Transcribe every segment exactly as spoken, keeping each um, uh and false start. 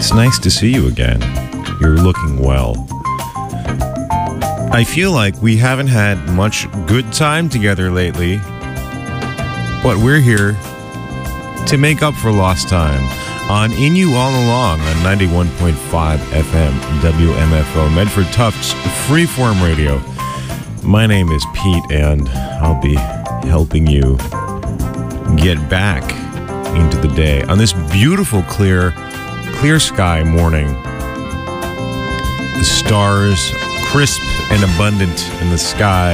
It's nice to see you again. You're looking well. I feel like we haven't had much good time together lately, but we're here to make up for lost time on In You All Along on ninety-one point five F M W M F O, Medford Tufts Freeform Radio. My name is Pete, and I'll be helping you get back into the day on this beautiful, clear, clear sky morning. The stars crisp and abundant in the sky.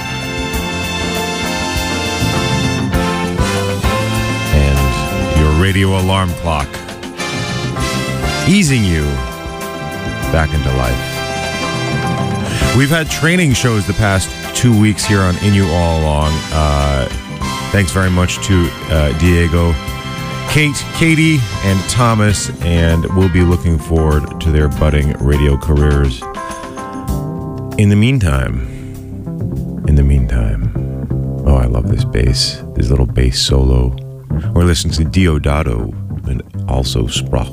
And your radio alarm clock easing you back into life. We've had training shows the past two weeks here on In You All Along. Uh, thanks very much to uh, Diego, Kate, Katie, and Thomas, and we'll be looking forward to their budding radio careers. In the meantime, in the meantime, oh, I love this bass, this little bass solo. We're listening to Diodato and also Sprach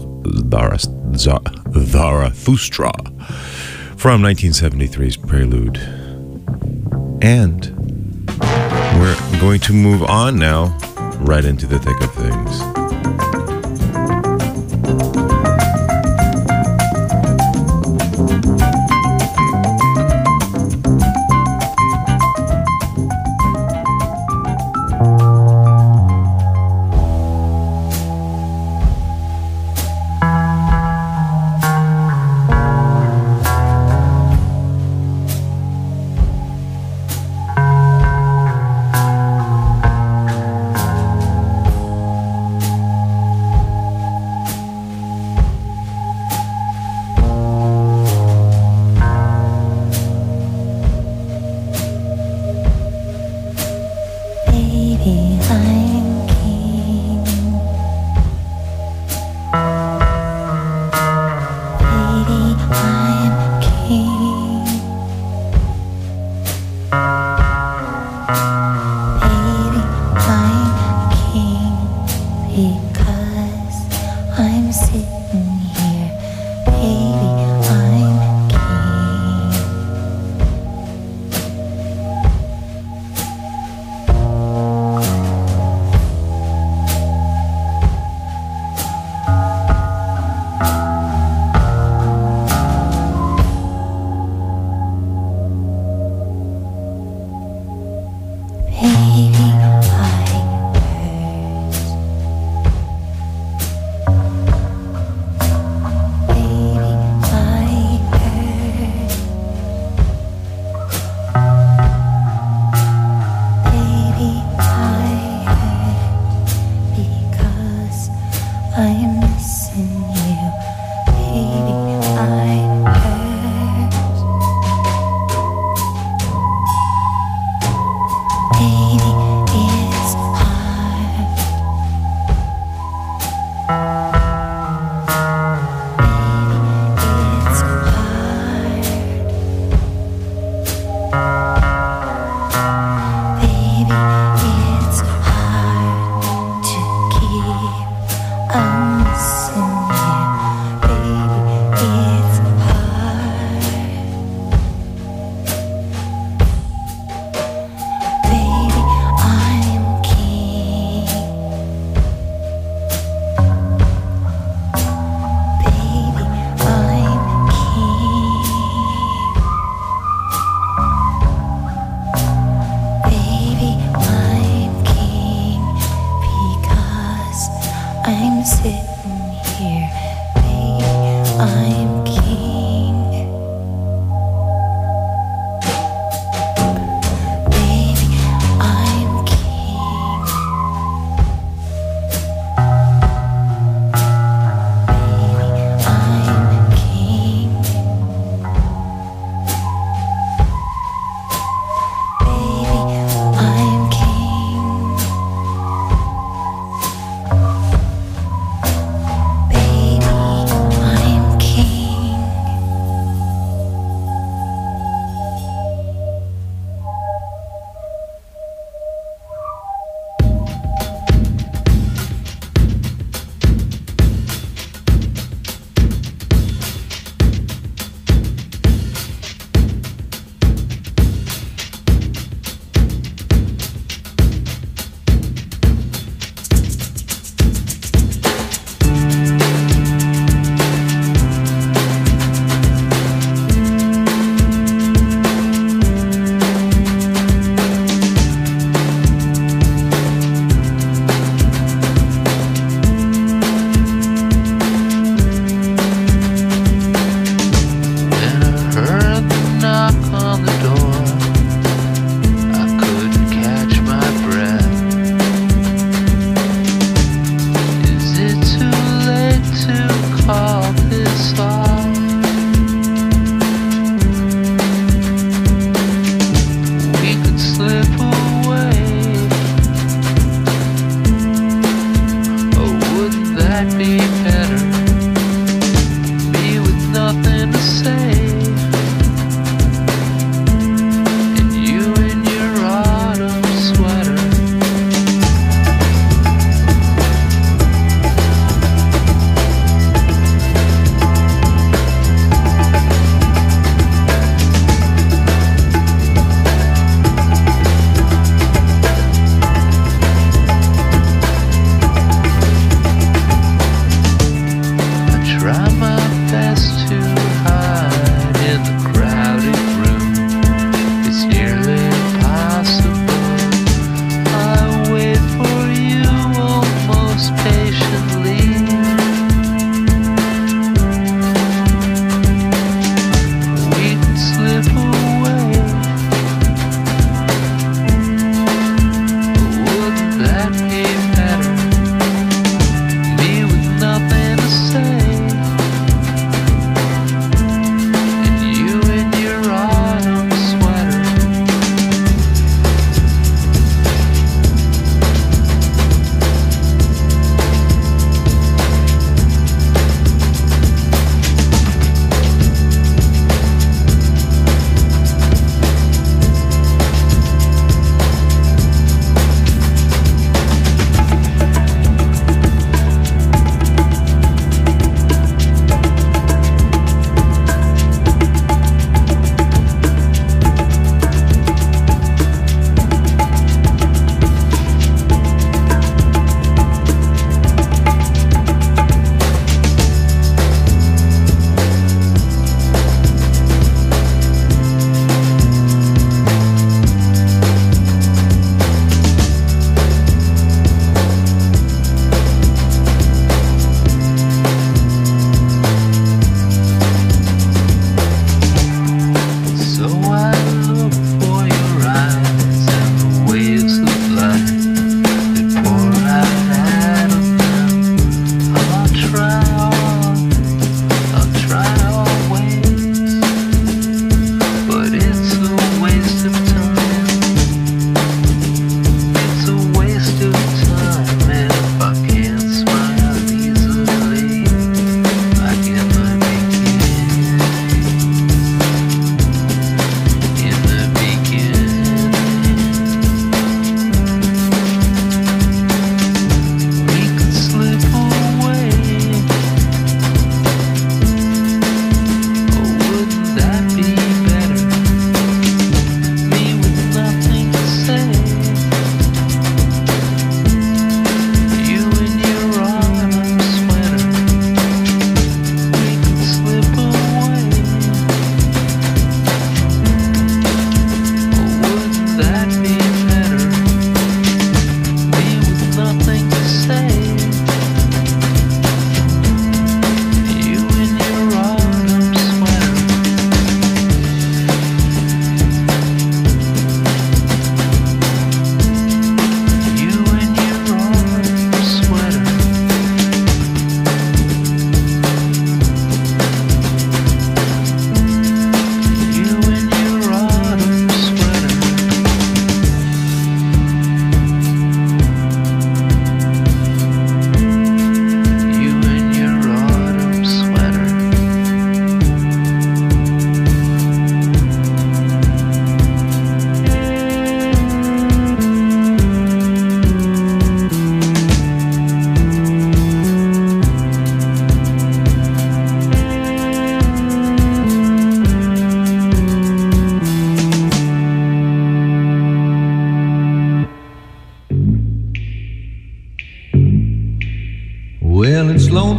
Zarathustra from nineteen seventy-three's Prelude. And we're going to move on now, right into the thick of things.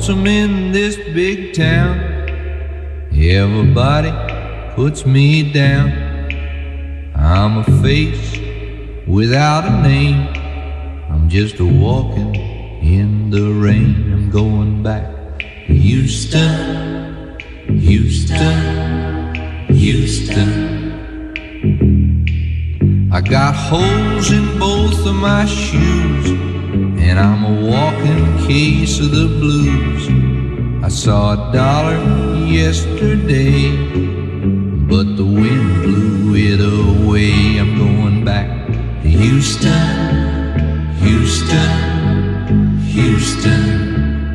lonesome in this big town. Everybody puts me down. I'm a face without a name. I'm just a walking in the rain. I'm going back to Houston, Houston, Houston. I got holes in both of my shoes, and I'm a walking case of the blues. I saw a dollar yesterday, but the wind blew it away. I'm going back to Houston, Houston, Houston.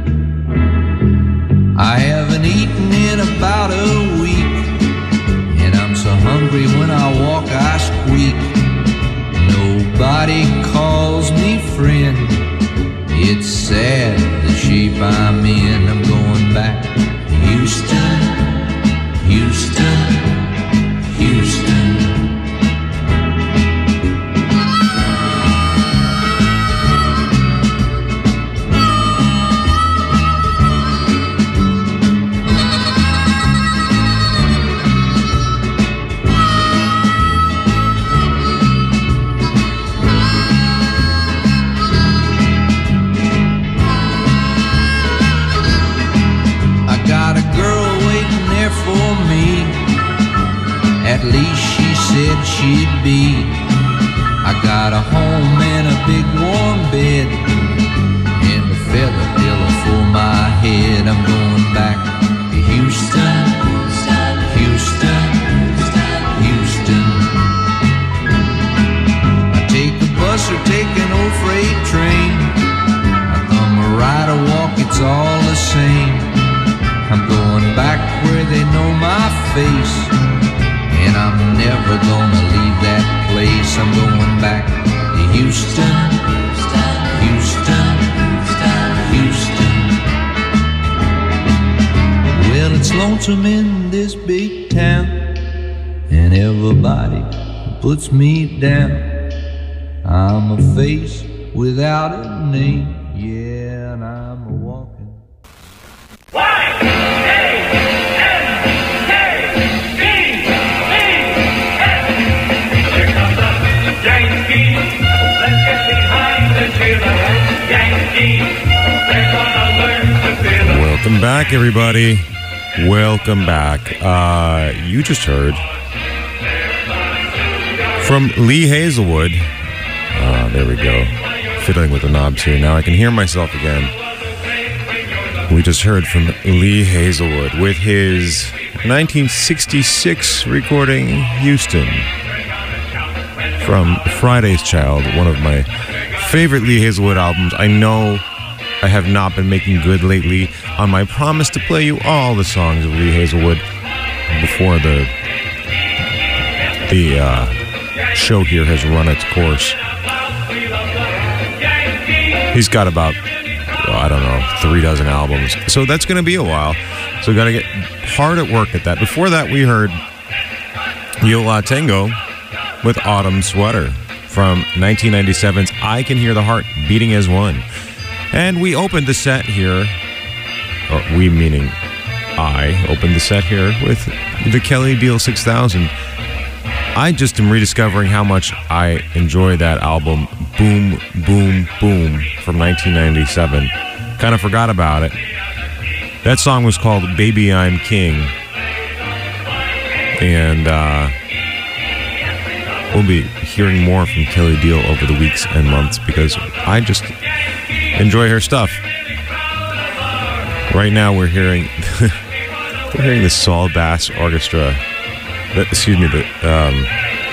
I haven't eaten in about a week, and I'm so hungry when I walk I squeak. Nobody calls me friend. It's sad the shape I'm in. I'm going back to Houston, Houston, Houston. At least she said she'd be. I got a home and a big warm bed, and a feather pillow for my head. I'm going back to Houston, Houston, Houston. I take a bus or take an old freight train. I thumb a ride or walk, it's all the same. I'm going back where they know my face, and I'm never gonna leave that place. I'm going back to Houston, Houston, Houston. Well, it's lonesome in this big town, and everybody puts me down. I'm a face without a name, yeah, and I'm a walking. Welcome back, everybody. Welcome back. Uh, you just heard from Lee Hazelwood. Uh, there we go. Fiddling with the knobs here. Now I can hear myself again. We just heard from Lee Hazelwood with his nineteen sixty-six recording, Houston, from Friday's Child, one of my favorite Lee Hazelwood albums. I know I have not been making good lately on my promise to play you all the songs of Lee Hazelwood before the the uh, show here has run its course. He's got about, well, I don't know, three dozen albums. So that's going to be a while. So got to get hard at work at that. Before that, we heard Yo La Tengo with Autumn Sweater from nineteen ninety-seven's I Can Hear the Heart Beating as One. And we opened the set here, or we meaning I opened the set here with the Kelly Deal six thousand. I just am rediscovering how much I enjoy that album, Boom, Boom, Boom, from nineteen ninety-seven. Kind of forgot about it. That song was called Baby I'm King. And uh, we'll be hearing more from Kelly Deal over the weeks and months because I just enjoy her stuff. Right now we're hearing we're hearing the Saul Bass Orchestra. The, excuse me, the um,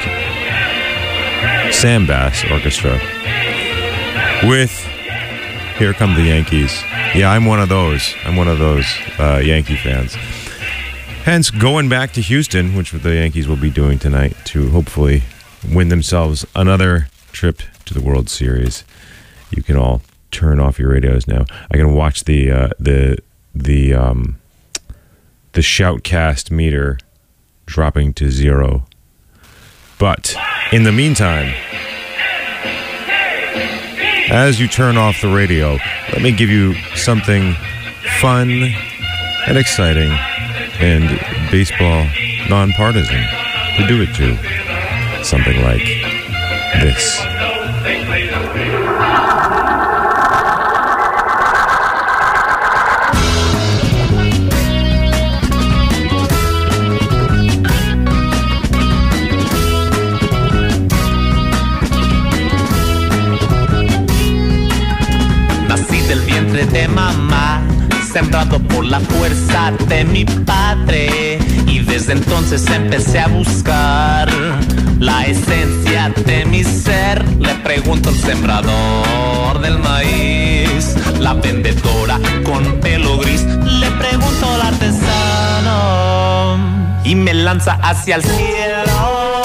Sam Bass Orchestra with Here Come the Yankees. Yeah, I'm one of those. I'm one of those uh, Yankee fans. Hence, going back to Houston, which the Yankees will be doing tonight to hopefully win themselves another trip to the World Series. You can all turn off your radios now. I can watch the uh, the the um, the Shoutcast meter dropping to zero. But in the meantime, as you turn off the radio, let me give you something fun and exciting and baseball nonpartisan to do it to. Something like this. Nací del vientre de mamá, sembrado por la fuerza de mi padre, y desde entonces empecé a buscar la esencia de mi ser. Le pregunto al sembrador del maíz, la vendedora con pelo gris, le pregunto al artesano y me lanza hacia el cielo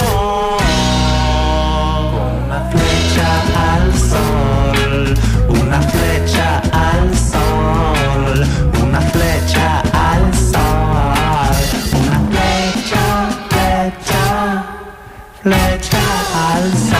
con una flecha al sol, una flecha al sol, una flecha al sol, una flecha, flecha, flecha al sol.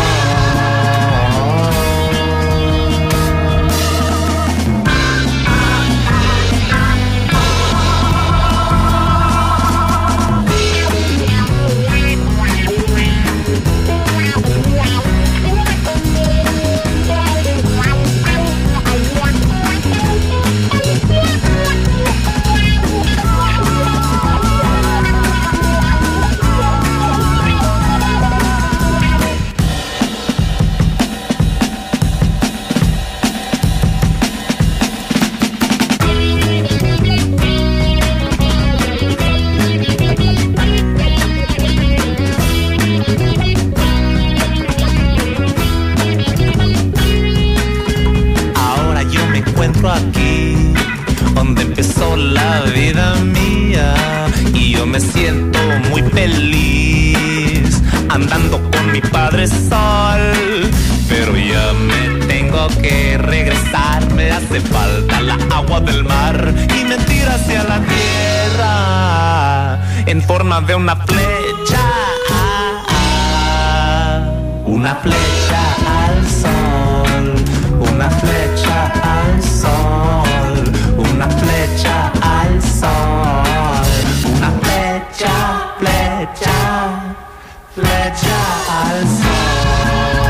Aquí, donde empezó la vida mía, y yo me siento muy feliz andando con mi padre sol. Pero ya me tengo que regresar, me hace falta la agua del mar y me tira hacia la tierra en forma de una flecha, una flecha al sol, una flecha al sol, una flecha al sol, una flecha, flecha, flecha al sol.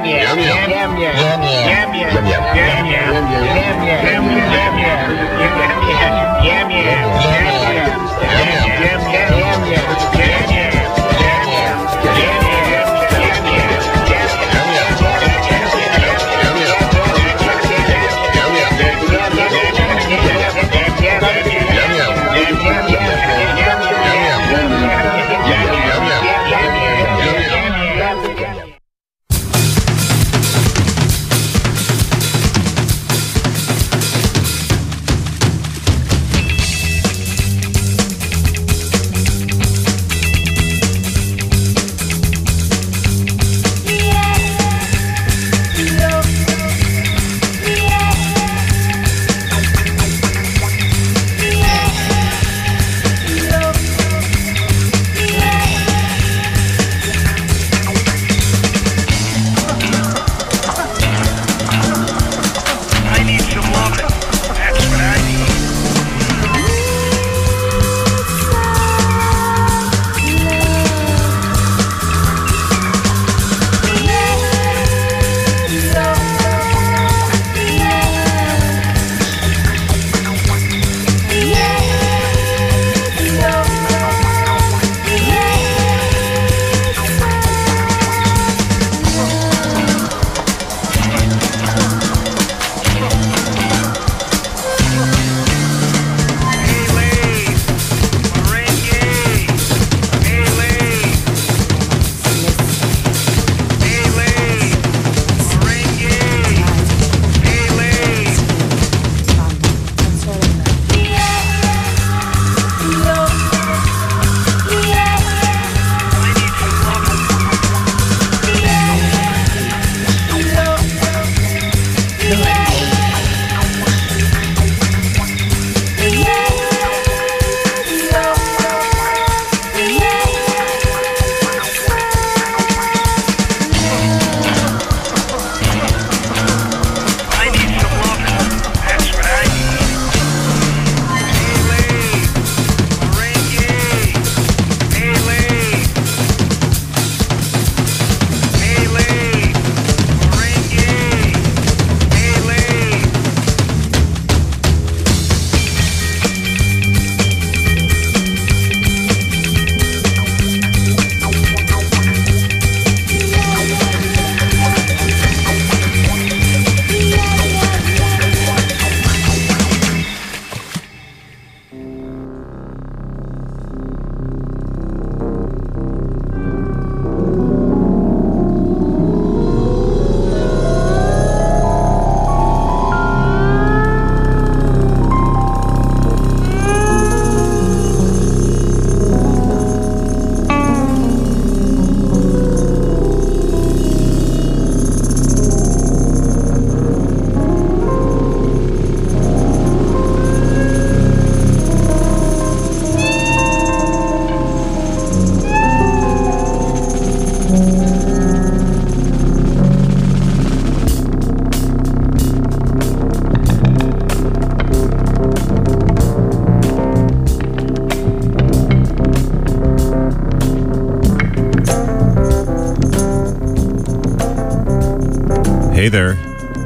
Hey there.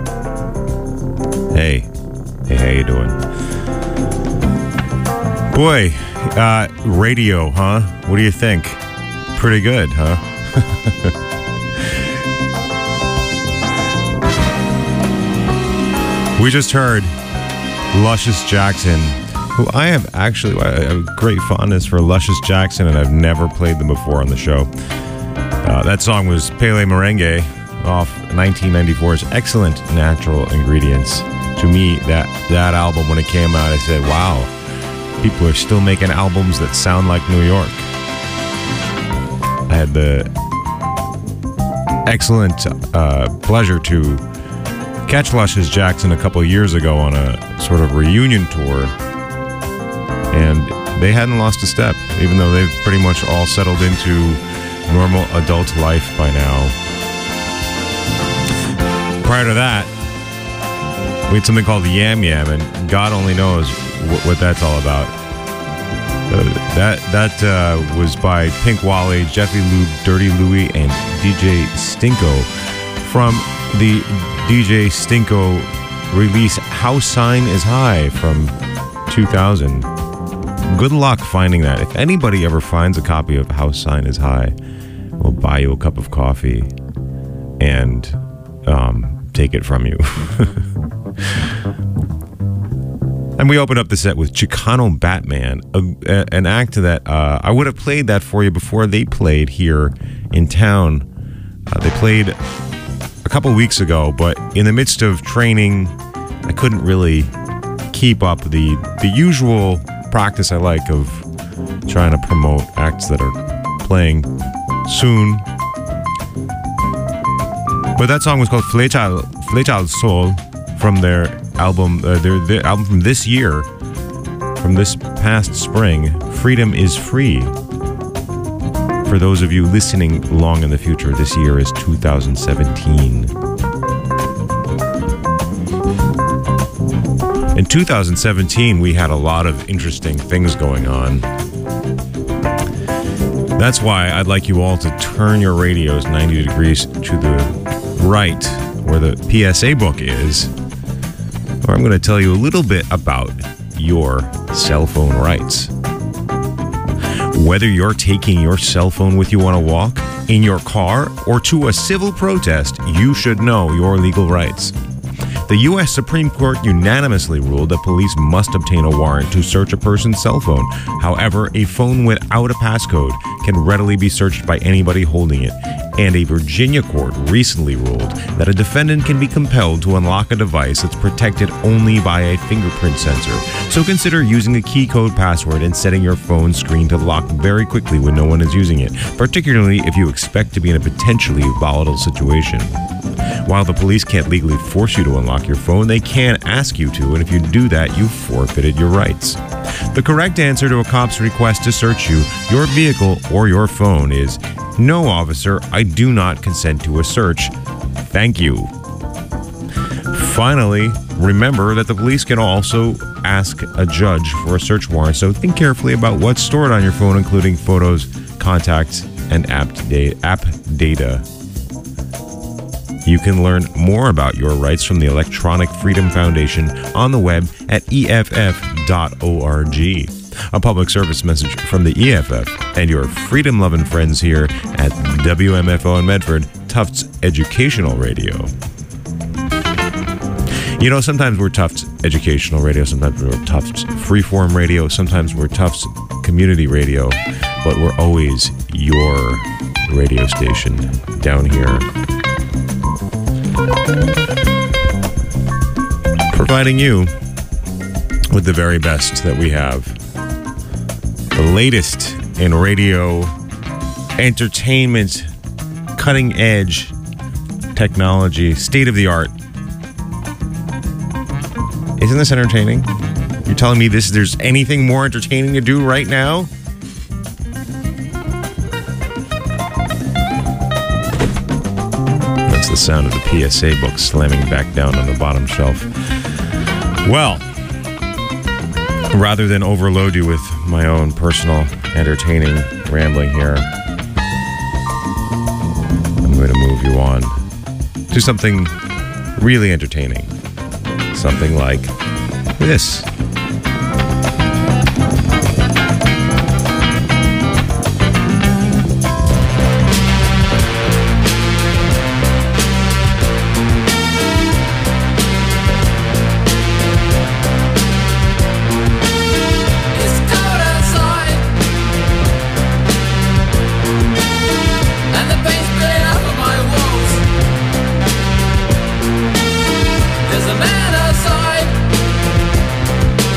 Hey. Hey, how you doing? Boy, uh, radio, huh? What do you think? Pretty good, huh? We just heard Luscious Jackson, who I have actually I have great fondness for Luscious Jackson, and I've never played them before on the show. Uh, that song was Pele Merengue off nineteen ninety-four's Excellent Natural Ingredients. To me, that, that album, when it came out, I said, wow, people are still making albums that sound like New York. I had the excellent uh, pleasure to catch Luscious Jackson a couple of years ago on a sort of reunion tour, and they hadn't lost a step, even though they've pretty much all settled into normal adult life by now. Prior to that, we had something called Yam Yam, and God only knows wh- what that's all about. Uh, that that uh, was by Pink Wally, Jeffy Lube, Dirty Louie, and D J Stinko from the D J Stinko release How Sign Is High from two thousand. Good luck finding that. If anybody ever finds a copy of How Sign Is High, we'll buy you a cup of coffee and um, take it from you. And we opened up the set with Chicano Batman, a, a, an act that uh, I would have played that for you before they played here in town. Uh, they played a couple weeks ago, but in the midst of training, I couldn't really keep up the the usual practice I like of trying to promote acts that are playing soon. But that song was called Flecha, Flecha al Sol from their album, uh, their, their album from this year, from this past spring, Freedom is Free. For those of you listening long in the future, this year is two thousand seventeen. In two thousand seventeen, we had a lot of interesting things going on. That's why I'd like you all to turn your radios ninety degrees to the right, where the P S A book is, where I'm going to tell you a little bit about your cell phone rights. Whether you're taking your cell phone with you on a walk, in your car, or to a civil protest, you should know your legal rights. The U S Supreme Court unanimously ruled that police must obtain a warrant to search a person's cell phone. However, a phone without a passcode can readily be searched by anybody holding it. And a Virginia court recently ruled that a defendant can be compelled to unlock a device that's protected only by a fingerprint sensor. So consider using a key code password and setting your phone screen to lock very quickly when no one is using it, particularly if you expect to be in a potentially volatile situation. While the police can't legally force you to unlock your phone, they can ask you to, and if you do that, you've forfeited your rights. The correct answer to a cop's request to search you, your vehicle, or your phone is, "No, officer, I do not consent to a search. Thank you." Finally, remember that the police can also ask a judge for a search warrant, so think carefully about what's stored on your phone, including photos, contacts, and app data. You can learn more about your rights from the Electronic Freedom Foundation on the web at E F F dot org. A public service message from the E F F and your freedom-loving friends here at W M F O in Medford, Tufts Educational Radio. You know, sometimes we're Tufts Educational Radio, sometimes we're Tufts Freeform Radio, sometimes we're Tufts Community Radio, but we're always your radio station down here, providing you with the very best that we have. The latest in radio entertainment, cutting edge technology, state of the art. Isn't this entertaining? You're telling me this there's anything more entertaining to do right now? That's the sound of the P S A book slamming back down on the bottom shelf. Well, rather than overload you with my own personal entertaining rambling here, I'm going to move you on to something really entertaining. Something like this. There's a man outside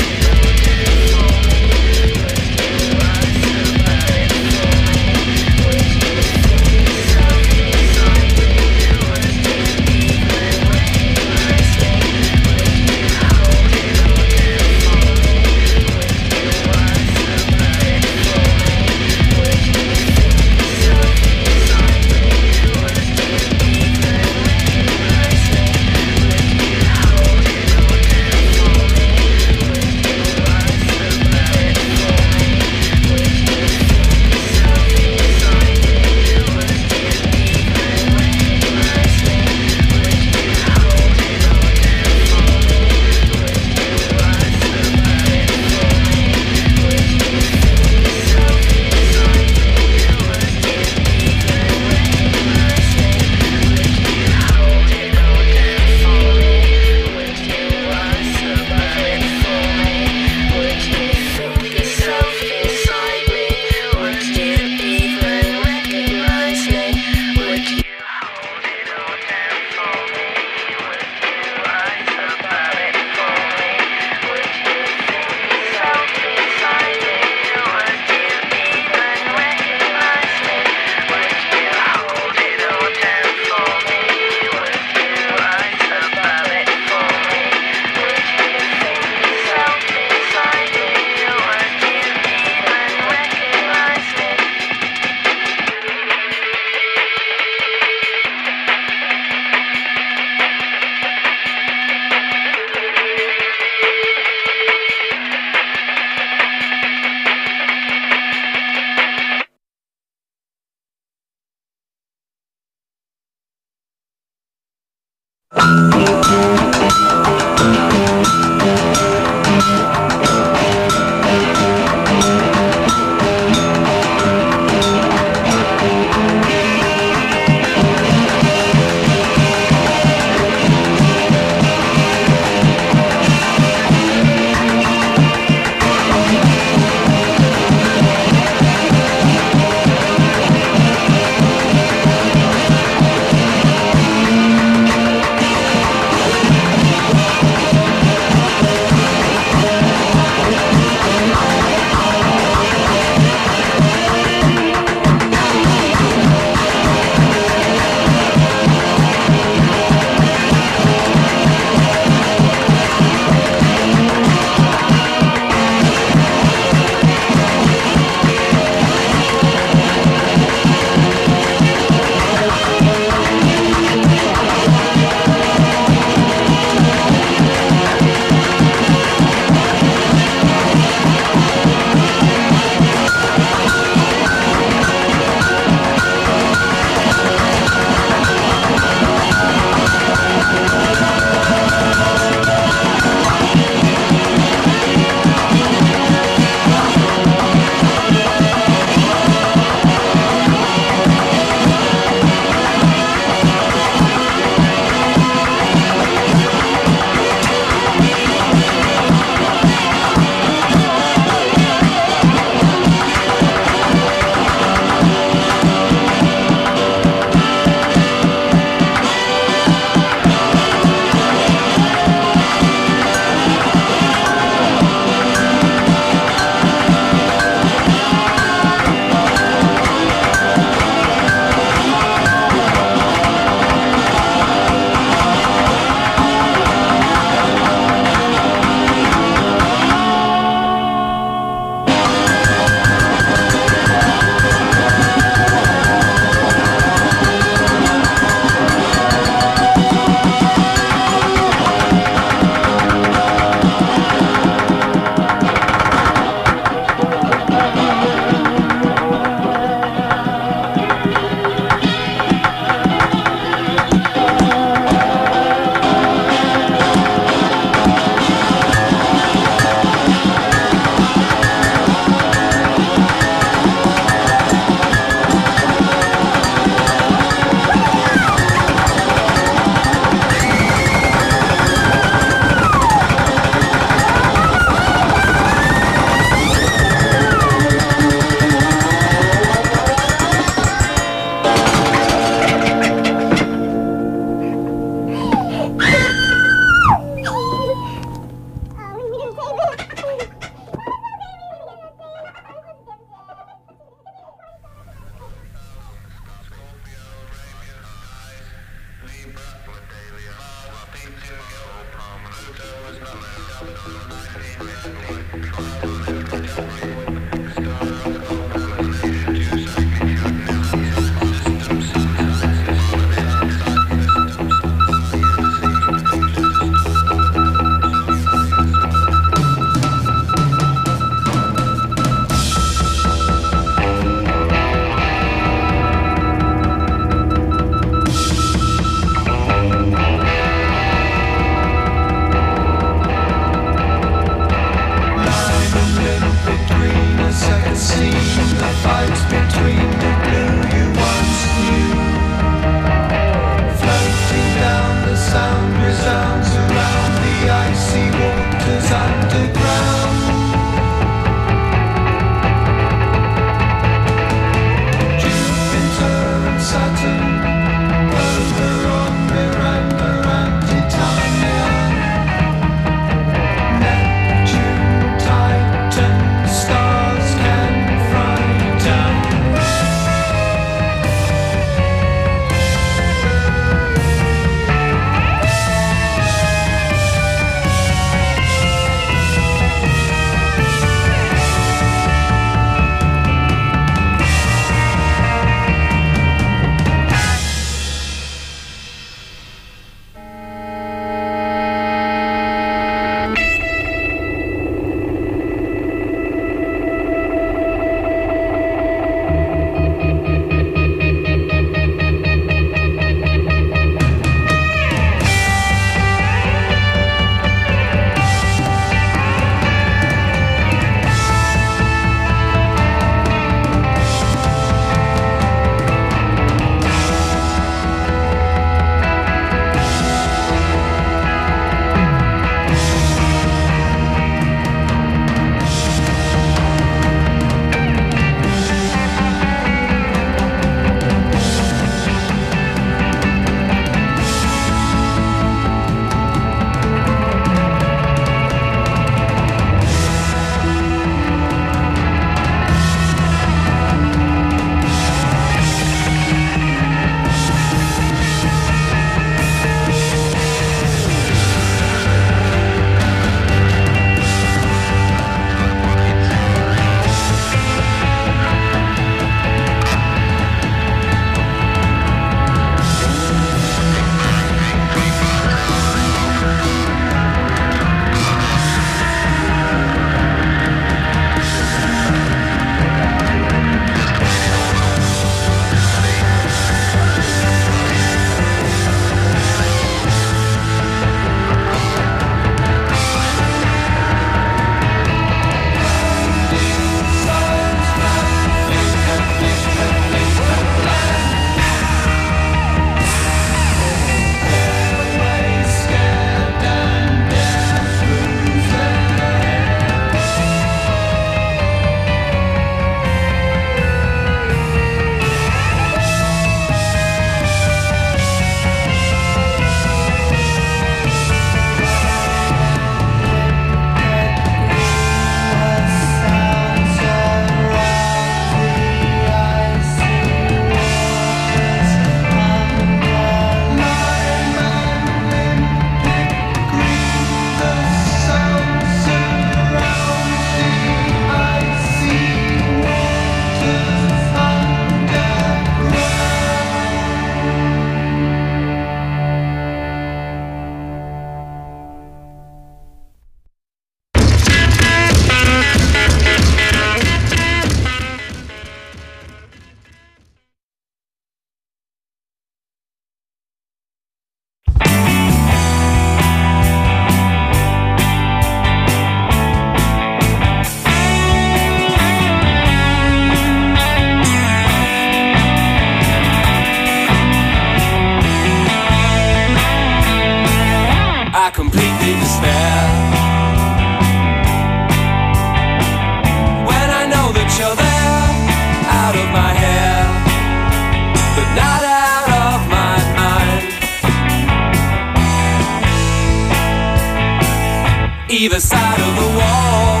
either side of the wall,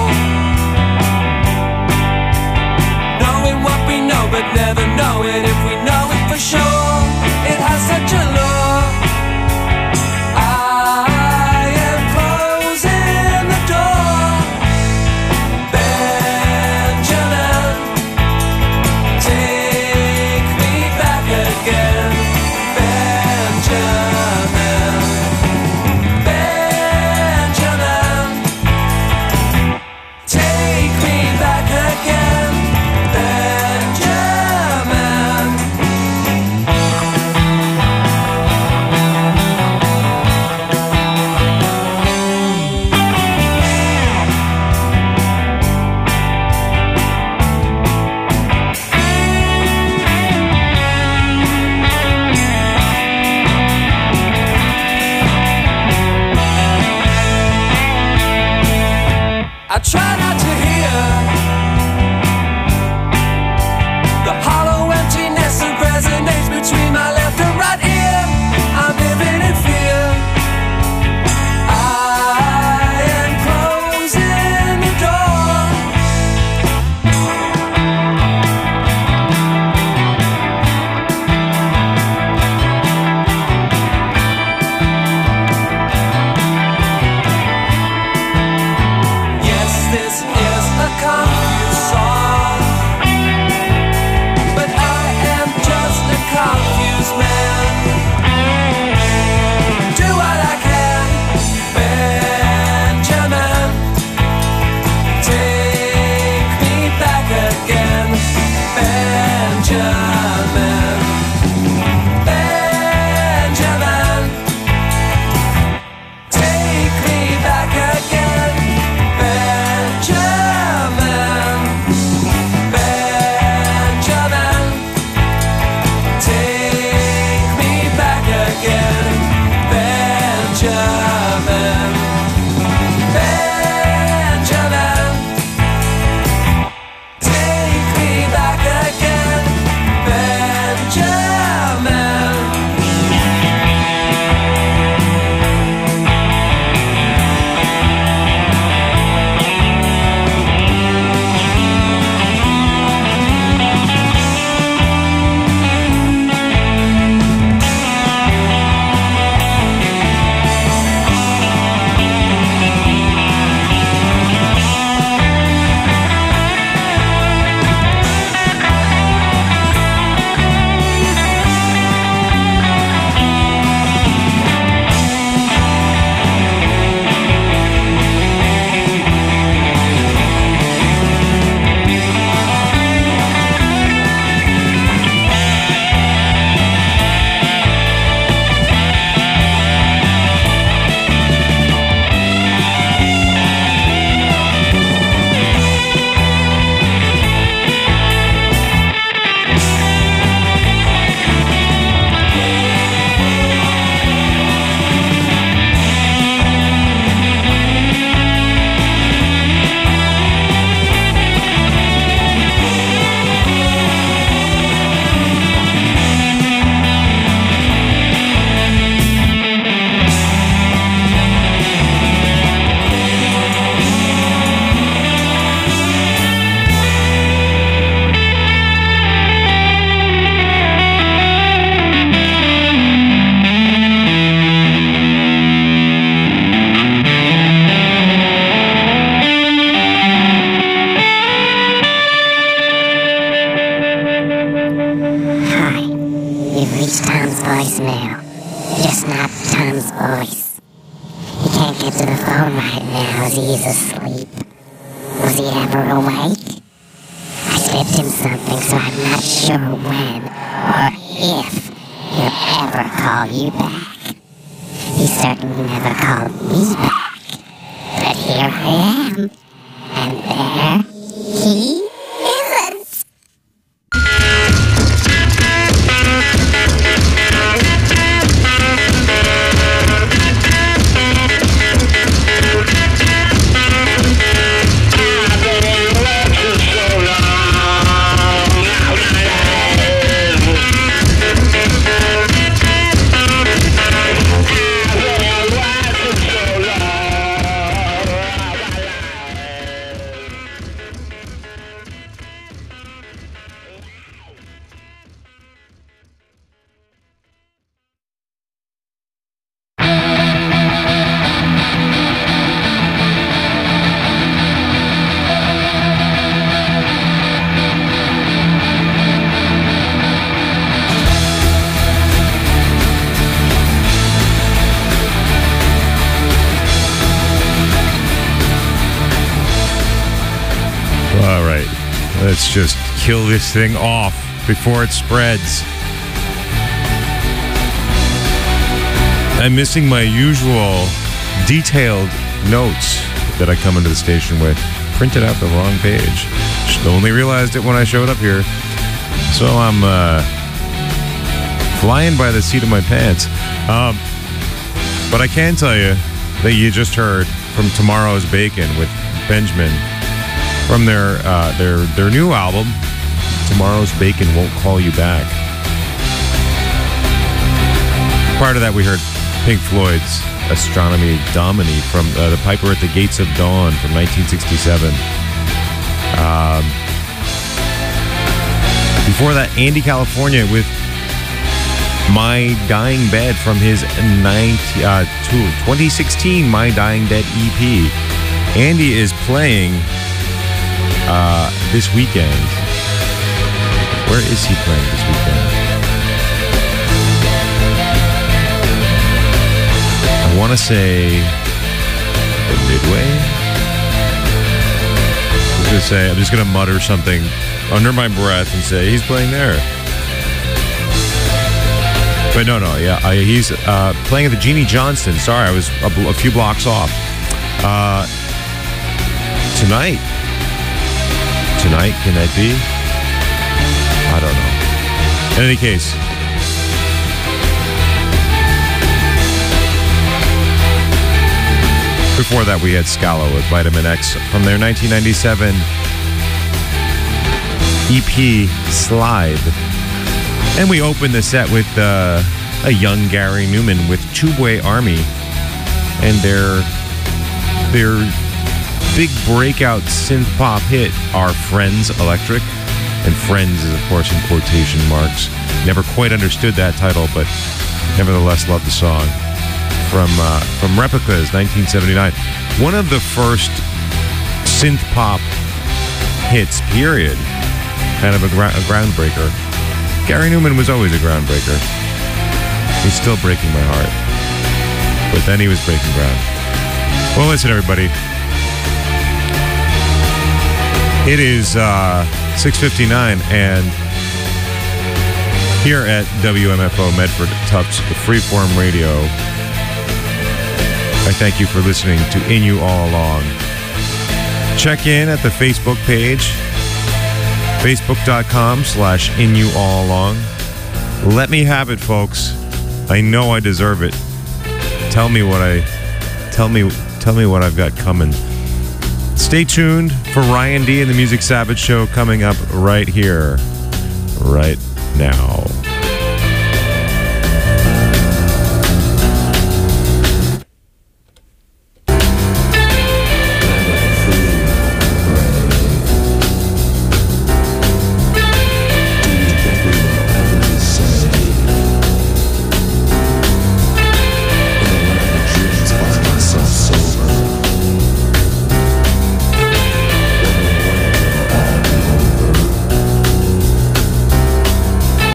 knowing what we know but never knowing if we know it for sure. It has such a lure I try not to hear the hollow emptiness that resonates between my left and right ear. I'm living in fear. I am closing the door. Yes, this is a confused song, but I am just a confused man. Do what I can, Benjamin. Take me back again, Benjamin. Benjamin. Take me back again, Benjamin. Benjamin. Take me back again, Benjamin. Benjamin. Take me back again, Benjamin. Hi, you've reached Tom's voicemail. Just not Tom's voice. He can't get to the phone right now as he's asleep. Was he ever awake? I slipped him something, so I'm not sure when or if he'll ever call you back. He certainly never called me back. But here I am, and there he isn't. All right, let's just kill this thing off before it spreads. I'm missing my usual detailed notes that I come into the station with. Printed out the wrong page. Just only realized it when I showed up here. So I'm uh, flying by the seat of my pants. Um, but I can tell you that you just heard from Tomorrow's Bacon with Benjamin from their uh, their their new album, Tomorrow's Bacon Won't Call You Back. Prior to that, we heard Pink Floyd's Astronomy Domini from uh, The Piper at the Gates of Dawn from nineteen sixty-seven. Um, before that, Andy California with My Dying Bed from his nineteen, uh, twenty sixteen My Dying Bed E P. Andy is playing uh, this weekend. Where is he playing this weekend? I want to say the Midway. I was going to say, I'm just going to mutter something under my breath and say he's playing there. But no, no, yeah, I, he's uh, playing at the Jeannie Johnston. Sorry, I was a, a few blocks off. Uh, tonight. Tonight, can that be? I don't know. In any case, before that, we had Scala with Vitamin X from their nineteen ninety-seven E P Slide. And we opened the set with uh, a young Gary Newman with Tubeway Army and their their big breakout synth pop hit, Our Friends Electric. And Friends is, of course, in quotation marks. Never quite understood that title, but nevertheless loved the song. From uh, from Replicas, nineteen seventy-nine. One of the first synth pop hits, period. Kind of a, gra- a groundbreaker. Gary Newman was always a groundbreaker. He's still breaking my heart. But then he was breaking ground. Well, listen, everybody. It is uh, six fifty-nine, and here at W M F O Medford Tufts Freeform Radio, I thank you for listening to In You All Along. Check in at the Facebook page, facebook.com slash In You All Along. Let me have it, folks. I know I deserve it. Tell me what I tell me tell me what I've got coming. Stay tuned for Ryan D and the Music Savage Show coming up right here, right now.